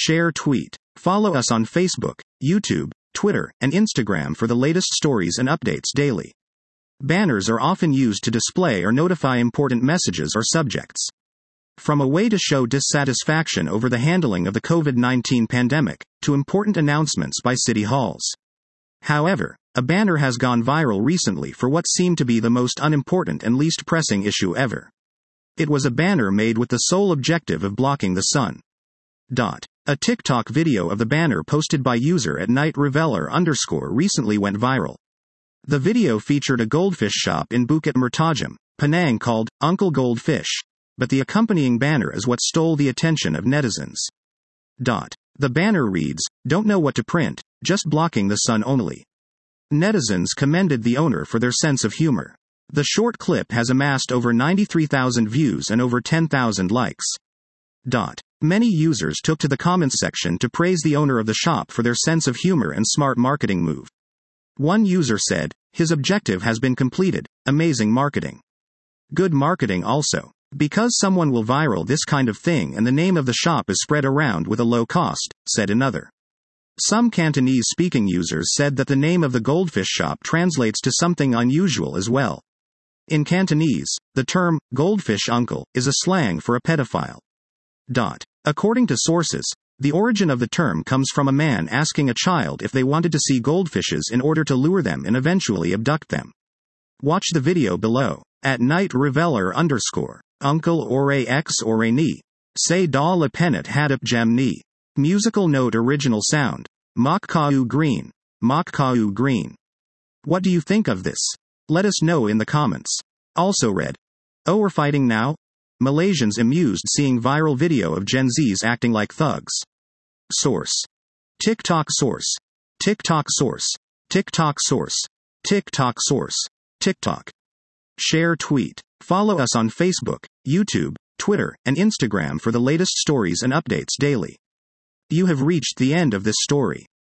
Share tweet. Follow us on Facebook, YouTube, Twitter, and Instagram for the latest stories and updates daily. Banners are often used to display or notify important messages or subjects. From a way to show dissatisfaction over the handling of the COVID-19 pandemic, to important announcements by city halls. However, a banner has gone viral recently for what seemed to be the most unimportant and least pressing issue ever. It was a banner made with the sole objective of blocking the sun. A TikTok video of the banner posted by user @NightReveller_ recently went viral. The video featured a goldfish shop in Bukit Mertajam, Penang called Uncle Goldfish, but the accompanying banner is what stole the attention of netizens. The banner reads, "Don't know what to print, just blocking the sun only." Netizens commended the owner for their sense of humor. The short clip has amassed over 93,000 views and over 10,000 likes. Many users took to the comments section to praise the owner of the shop for their sense of humor and smart marketing move. One user said, "His objective has been completed, amazing marketing." Good marketing also. Because someone will viral this kind of thing and the name of the shop is spread around with a low cost, said another. Some Cantonese-speaking users said that the name of the goldfish shop translates to something unusual as well. In Cantonese, the term, goldfish uncle, is a slang for a pedophile. According to sources, the origin of the term comes from a man asking a child if they wanted to see goldfishes in order to lure them and eventually abduct them. Watch the video below. @NightReveller_. Uncle ore x ore ni. Say da la penet hadap gem ni. Musical note original sound. Mok Kau Green. Mok Kau Green. What do you think of this? Let us know in the comments. Also read. Oh, we're fighting now? Malaysians amused seeing viral video of Gen Zs acting like thugs. Source. TikTok source. TikTok source. TikTok source. TikTok source. TikTok. Share tweet. Follow us on Facebook, YouTube, Twitter, and Instagram for the latest stories and updates daily. You have reached the end of this story.